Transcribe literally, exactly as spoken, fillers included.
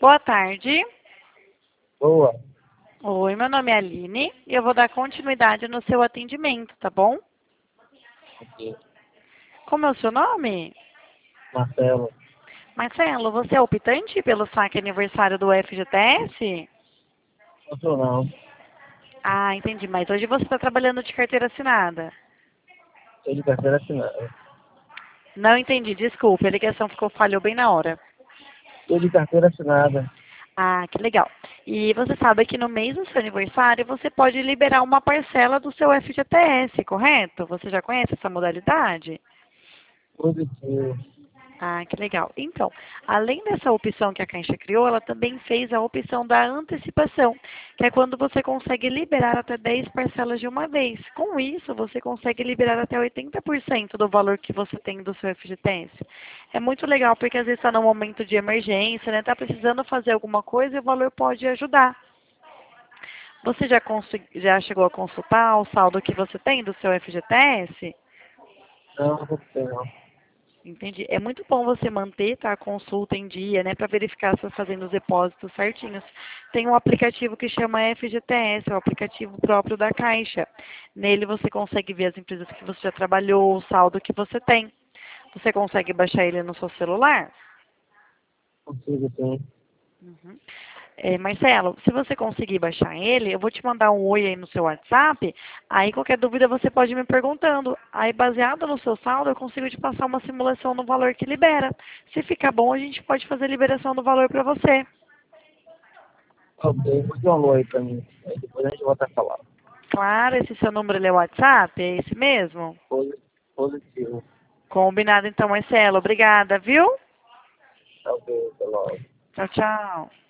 Boa tarde. Boa. Oi, meu nome é Aline e eu vou dar continuidade no seu atendimento, tá bom? Ok. Como é o seu nome? Marcelo. Marcelo, você é optante pelo saque aniversário do F G T S? Não sou não. Ah, entendi. Mas hoje você está trabalhando de carteira assinada. Sou de carteira assinada. Não entendi, desculpe. A ligação ficou falhou bem na hora. Sou de carteira assinada. Ah, que legal. E você sabe que no mês do seu aniversário você pode liberar uma parcela do seu F G T S, correto? Você já conhece essa modalidade? Positivo. Ah, que legal. Então, além dessa opção que a Caixa criou, ela também fez a opção da antecipação, que é quando você consegue liberar até dez parcelas de uma vez. Com isso, você consegue liberar até oitenta por cento do valor que você tem do seu F G T S. É muito legal, porque às vezes está num momento de emergência, né? Está precisando fazer alguma coisa e o valor pode ajudar. Você já, já chegou a consultar o saldo que você tem do seu F G T S? Não, não sei não. Entendi. É muito bom você manter, tá, a consulta em dia, né, para verificar se está fazendo os depósitos certinhos. Tem um aplicativo que chama F G T S, é o aplicativo próprio da Caixa. Nele você consegue ver as empresas que você já trabalhou, o saldo que você tem. Você consegue baixar ele no seu celular? Consigo sim. Uhum. É, Marcelo, se você conseguir baixar ele, eu vou te mandar um oi aí no seu WhatsApp. Aí qualquer dúvida você pode ir me perguntando. Aí baseado no seu saldo, eu consigo te passar uma simulação no valor que libera. Se ficar bom, a gente pode fazer a liberação do valor para você. Ok, mande um alô aí pra mim. Aí depois a gente volta a falar. Claro, esse seu número ele é WhatsApp? É esse mesmo? Posi- Positivo. Combinado então, Marcelo. Obrigada, viu? Ok, até logo. Tchau, tchau.